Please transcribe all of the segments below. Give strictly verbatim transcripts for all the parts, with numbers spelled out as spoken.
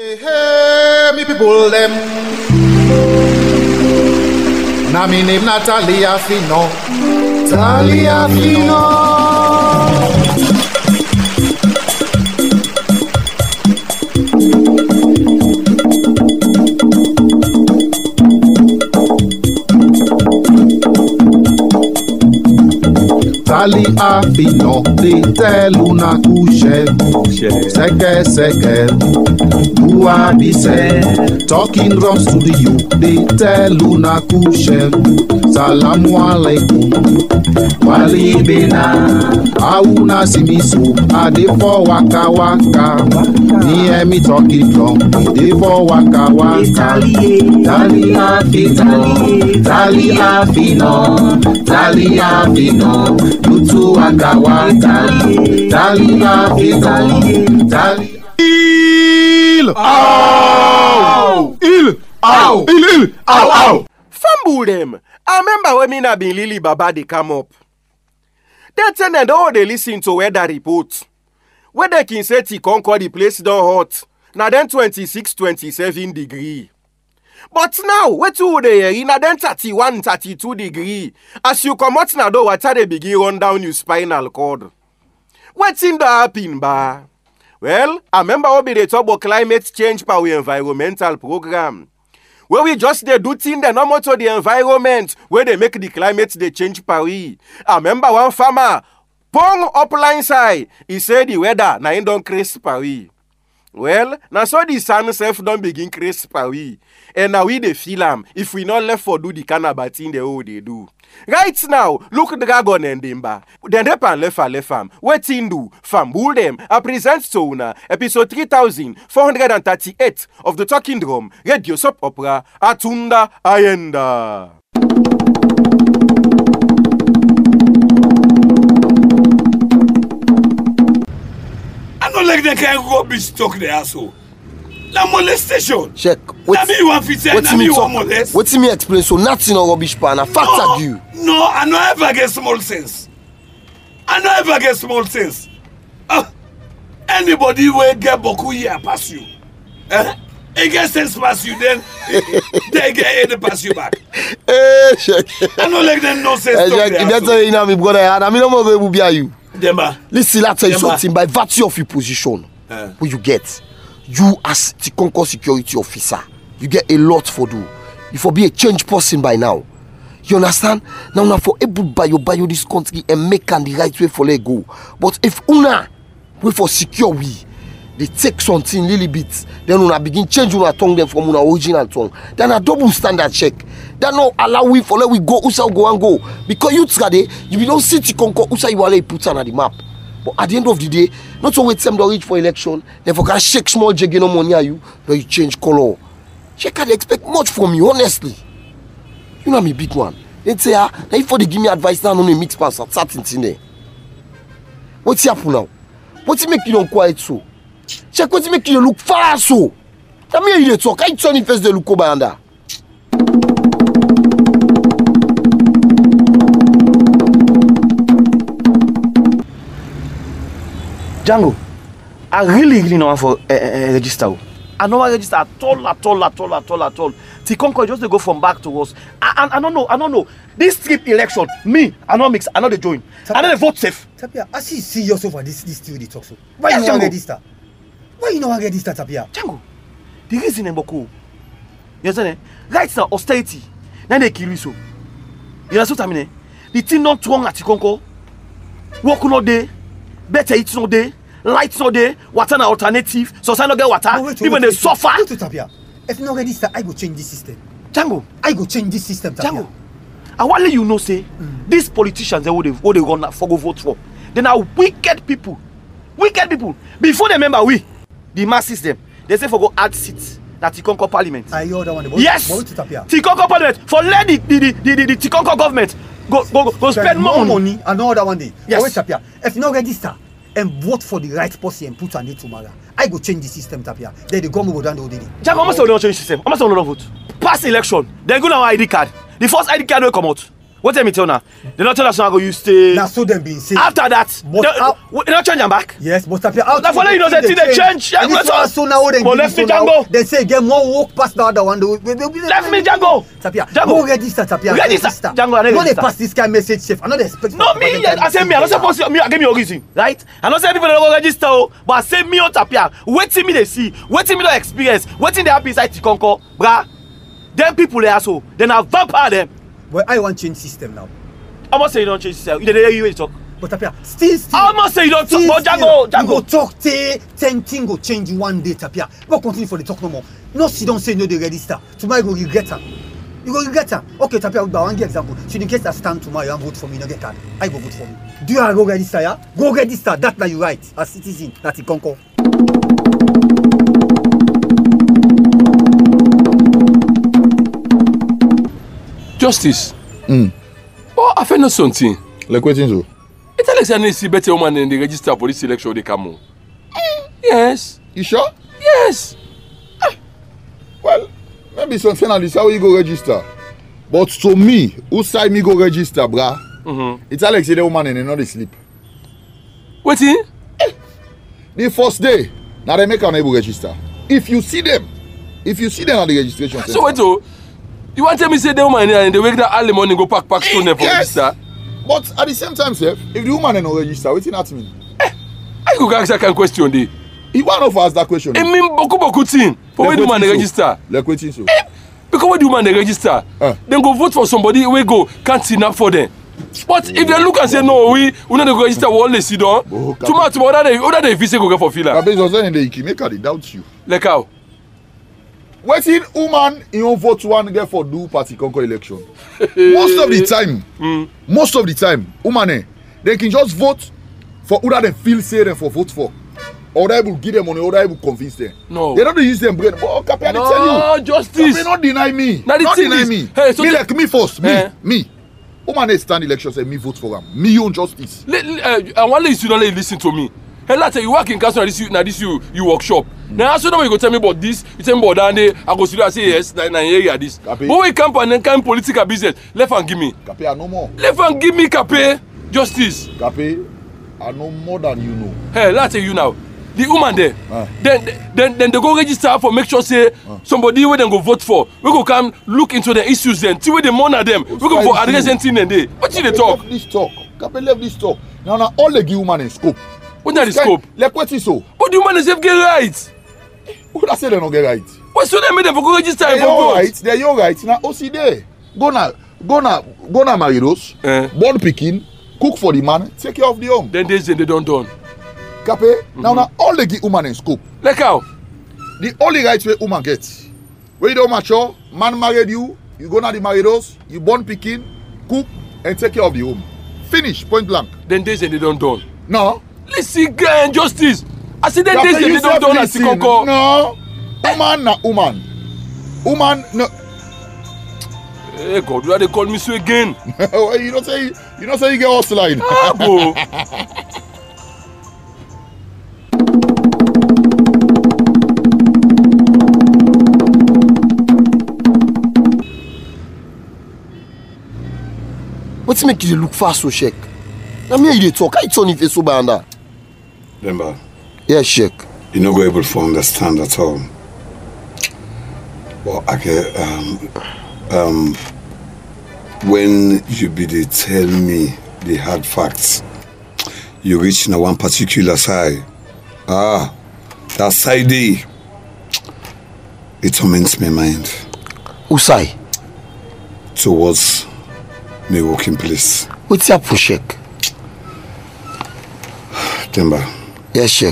Hey, hey, me people them. Now me name Natalia Fino. Natalia Fino. Tali afino, they tell una kushe, seke seke, bua bise. Talking drums to the youth, they tell una kushe, salamu alaikum, wali bena, auna simisu, ade for waka waka, me and me talking drum, ade for waka waka. Tali afino, tali afino, tali afino. Tutu waka waka, tali afino, tali. Il, ow, il, ow, il, il, ow, ow. Fumble them. I remember when me na been Lily Baba they come up. They tell them all they listen to weather report. Where they can say T Concord the place don't hot. Now then twenty-six, twenty-seven degree. But now, what do they hear? In a then thirty-one, thirty-two degree. As you come out now, water they begin run down your spinal cord. What's in the happen, ba? Well, I remember what they talk about climate change by the environmental program. Where we just they do things they normal to the environment, where they make the climate they change by we. I remember one farmer, pong upline side, he said the weather na in don't crisp by we. Well, now so the sun self don't begin crisp by we. And now we they feel am if we not left for do the kind of bad thing they all they do. Right now, look Dragon and Dimba. Then they pan left a left fam. Wetin do? Fam bull them. I present to una episode three thousand four hundred thirty-eight of the Talking Drum Radio Soap Opera Atunda Ayenda. I don't like the kind of rubbish talk there so. La molestation. Check. What me you want to say? What me you want molest? What me explain? So nothing on rubbish pan. I fact no, you. No, I don't ever get small sense. I don't ever get small sense. Uh, anybody will get boku here pass you. Eh? They get sense pass you, then they get any pass you back. Hey, check. I don't like them nonsense Hey, talk check. there. If that's how you know me, brother, I mean, I'm not going to be you. Demba. Listen, I'll tell you Demba. something. By virtue of your position, Uh. what you get, you as the Concord security officer, you get a lot for do. You for be a change person by now. You understand? Now, now for able by your bio this country and make and the right way for let go. But if una wait for secure we, they take something little bit, then una begin change una tongue them from una original tongue. Then a double standard check. Then no allow we for let we go, usa go and go. Because you trade, you don't see the Concord, usa you already put on the map. But at the end of the day, not to wait them to reach for election, then for can shake small jiggy no money at you, then you change color. She can't expect much from you, honestly. You know me big one. They say, ah, now if they give me advice now on a mix pass at certain thing there. What's happen now? What's make you don't quiet so? Check what's make you look far so. Tell me you talk. I turn first they look over under. Django, I really, really know for uh, uh, register. I know I register at all, at all, at all, at all, at all. T Concord just to go from back to us. I, I, I don't know, I don't know. This trip election, me, I know mix, I know they join. I know they vote safe. Tapia, I see see yourself for this this theory talk so. Why Yes, you not Django. register? Why you not register, Tapia? Django, the reason is Mboko. You understand? Right now, austerity. Now they kill you so. You understand what I mean? The thing not wrong at T Concord. Work no day, better eat no day. Lights no day, water na alternative, so I don't get water, No, wait, wait, even wait, they wait, suffer. wait, wait, Tapia. If you not register, I go change this system. Django, I go change this system, Tapia. Django, I want let you know, say, mm. these politicians, they, what they, what they run for go vote for, they are wicked people. Wicked people. Before they remember we, the masses them, they say for go add seats that T Concord Parliament. I hear that one. But Yes! But wait, Tapia. T Concord Parliament, for let the, the, the, the, the, the T Concord government go, go, go, go spend more money. money. I know that one day. Yes. But wait, Tapia. If you not register and vote for the right person and put on it tomorrow, I go change the system, Tapia. Then the government go down the whole day. Django, how much they don't change system? How much they don't vote? Pass election, then go now I D card. The first I D card will come out. What tell me tell now? They not tell us how go you stay. Now so them being saying. After that, But they, how- they not change them back. Yes, but Tapia, how That's why you know that thing they change. Yeah, And this that's all. one so now they But give left so me now, Django. they say get more work past the other one. They, they, they, they, Left me Django. Tapia, Django. go register, Tapia. Register. Django, I No, they register. pass this kind of message safe. I know they expect. No, me, I say me, I don't suppose me, I give me a reason, right? I don't say people don't go register, oh, but I say me on Tapia, waiting me they see, waiting me they experience, waiting they happen inside Tikonko, bruh. Them people they asshole, then I vampire them. Well, I want change system now. I must say you don't change yourself. You dey hear you talk. But Tapia, still, still. I must say you don't talk. still, But still, Django, You go Django. talk, te, ten thing go change one day, Tapia. But continue for the talk no more. No, she don't say no, they register. Tomorrow you go regret her. You go regret her. Okay, Tapia, but one example. So in case I stand tomorrow and vote for me, you no get card. I go vote for me. Do you go register, yeah? Go register. That's like you right. As citizen, that's it, conquer. Justice. Mm. Oh, I found something. Like wetin so? It's Alex and see better woman in the register for this election they come on. Yes. You sure? Yes. Well, maybe something like this how you go register. But to me, who side me go register, bruh? Mm-hmm. It's Alex say the woman and they not dey sleep. Waiting. The first day, now they make an able register. If you see them, if you see them at the registration center. So wait oh. You want to tell me say the woman and they wake that early morning go pack pack stone there for Yes. register? But at the same time, sir, if the woman no register, wetin that mean? I go ask that kind of question there. He want of ask that question. It mean beaucoup beaucoup thing for Like when the woman wetin they so? register. Like wetin so? Because when the woman they register, Uh. then go vote for somebody we go can't see enough for them. But if they look and say no, we we not go register, we only sit down. Oh, Tomorrow, tomorrow, other day, other day, if you say go get for filler. Kabez was saying the Ikimeka, they doubt you. Like how? Wetin woman in own vote one get for do party conquer election? Most of the time, Mm. most of the time, woman eh, they can just vote for who they feel say them for vote for. Or they will give them money, or they will convince them. No. They don't dey use them brain. But Kapi, I dey tell No, you. justice. Kapi, not deny me. Now the Not thing deny is- me. Hey, so me the- like me first. Me, Eh. me. Woman dey stand election say me vote for am. Me own justice. Le, le, uh, I want you to don't listen to me. Hey, later you work in council, now this you, now this you, you workshop. Mm. Now also now you go tell me about this. You tell me about that. Day I go see you. I say yes. Now now here you this. Kapi. But we camp and then camp political business. Left and give me. Kapi, I know more. Left and give me Kape. Justice. Kapi, I know more than you know. Hey, later you now. The woman there. Ah. Then then then they go register for make sure say Ah. somebody where they go vote for. We go come look into the issues then. See where they monitor them. We go for Why address you? anything then they. What you they talk? Left this talk. Kapi, left this talk. Now, now all they give woman in scope. What that is scope? Like wetin so? But the woman is get right. Who that say they no get right? What's so they made them for go register They're and for your vote? right. They're your right. Now, O C there. Go na, go na, go na marry those. Eh. Born pikin, cook for the man, take care of the home. Then they say they don't done. Kape, now now all they give woman in scope. Like how? The only right way woman get. When you don't mature, man married you, you go na the married house, you born pikin, cook and take care of the home. Finish, point blank. Then they say they don't done. No. Listen, girl, justice. I said then Kape, they say you they don't self done at listen. Tikonko. No. Woman na woman. Woman no. Hey God, why they call me so again? you don't say you don't say you get hustle line. Ah, bro. Wetin make you dey look fast so Sheik? Na me you dey talk, how you turn your face so by under? Remember, Yes, Sheik. you no go able to understand at all. But okay, um, um, when you be dey tell me the hard facts, you reach na one particular side. Ah, that side dey, it torments my mind Usai, towards my working place. wetin happen Sheik? Remember, Yes, Sheik.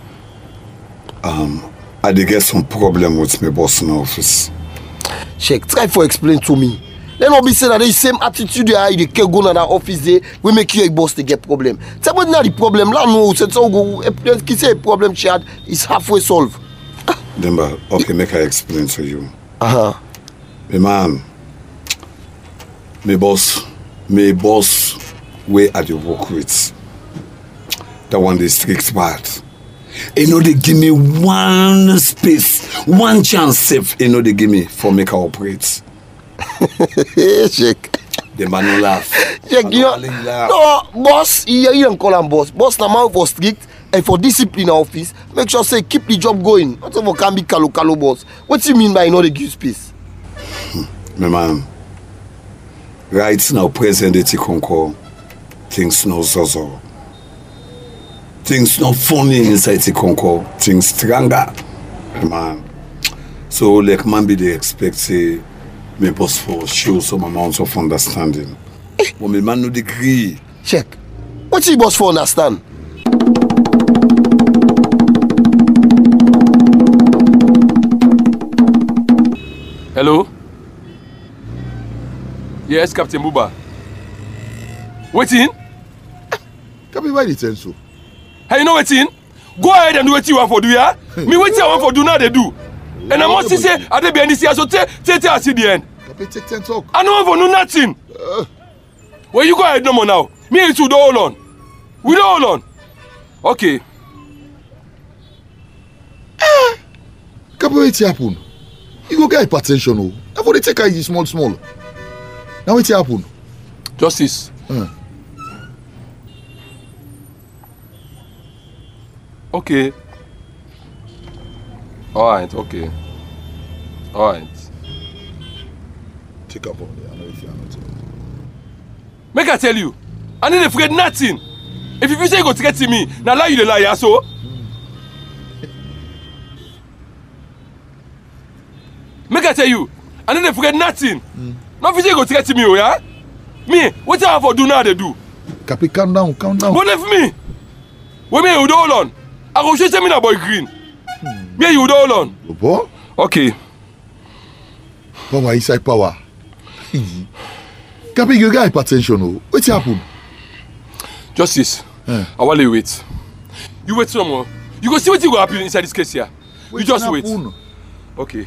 I dey get some problem with my boss in office. Sheik, try for explain to me. Let not be say that the same attitude you dey carry go na that office dey wey make you a boss dey get problem. Tell me na the problem. La no, say so go. Ki say a problem she had is halfway solved. Remember, okay, make I explain to you. Uh huh. My man, my boss, my boss, where I dey work with, that one dey strict bad. You know they give me one space, one chance safe. You know they give me for make I operate. Hey, Sheik. The man no laugh. Yeah, Man you no really laugh. no, boss, you you don't call him boss. Boss, na man for strict and for discipline office. Make sure say keep the job going. Not over can be kalo kalo boss. What do you mean by you know the give space? My man, right now, present the Tikonkor, things no zozo. Things not funny inside Tikonkor, things stronger. My man. So, like, man, be they expect, say, me boss for show some amount of understanding. But my man no degree. Check. What you boss for understand? Hello? Yes, Captain Buba. Waiting? Kapi, why you tell so? Hey, you know waiting? Go ahead and do what you want for do, yeah? Me waiting I want for do now they do. And I must say, I dey be any so take take take see the end. Kapi, take ten talk. I don't want for do nothing. Uh, Well, you go ahead no more now. Me and you don't hold on. We don't hold on. Okay. Kapi, what happen? You go get hypertension, oh. Now for the take easy small small. Now what happen? Justice. Uh, Okay. Alright, okay. Alright. take up on there. I know if you are not. Make I tell you, I need to forget nothing. If you say you go to get to me, now lie you the lie, yeah, so. Make I tell you, I need to forget nothing. Mm. Not if you say you go to get to me, oh, yeah? Me, what I have for do now they do? Kapi, calm down, calm down. But if me, when me you do hold on, I go show me na boy green. Hmm. Me you do hold on. Bobo? Okay. Power inside power. Kapi, you get hypertension, oh. What happen? Justice, Eh. I want you wait. You wait some more. You go see what you go happen inside this case here. You just wait. happen? Okay.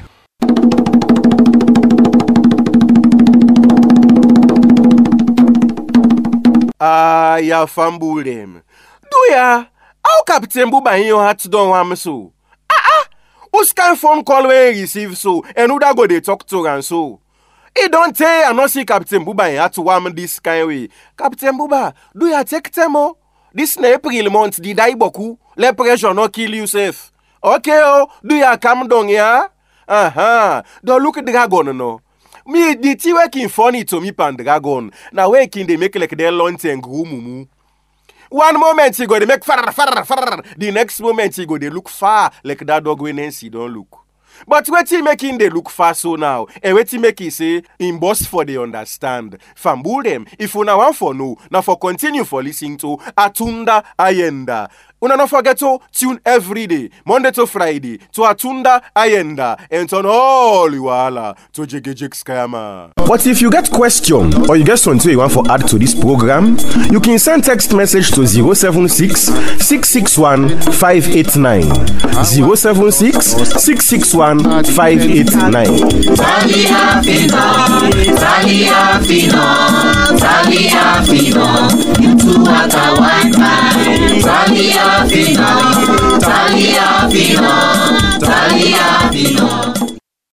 Ah, ya fumble them. Do ya? How Captain Buba in your heart don't want me so? Ah ah! Who's kind phone call when he receive so? And who that go they talk to and so? It don't tell I not see Captain Buba in heart to want me this kind way. Captain Buba, do ya take them oh? This na April month did I boku? Let pressure not kill you safe. Okay oh, do ya calm down ya? Uh-huh. Don't look at the dragon no. Me, the tea working funny to me pan dragon. Now waking they make like their lunch and groom mumu. One moment he go they make far far far. The next moment he go they look far like that dog when Nancy don't look. But what he making they look far so now? And what he make he say in boss for they understand. Fambul them. If una want for no, now for continue for listening to Atunda Ayenda. Una not forget to tune every day, Monday to Friday, to Atunda Ayenda, and turn all you alla to Jigejik Skama. But if you get question or you get something you want to add to this program, you can send text message to zero seven six, six six one, five eight nine. zero seven six, six six one, five eight nine. Talia Fino, Talia Fino, Talia Fino, you two are the one man. Talia Fino, Talia Fino, Talia Fino.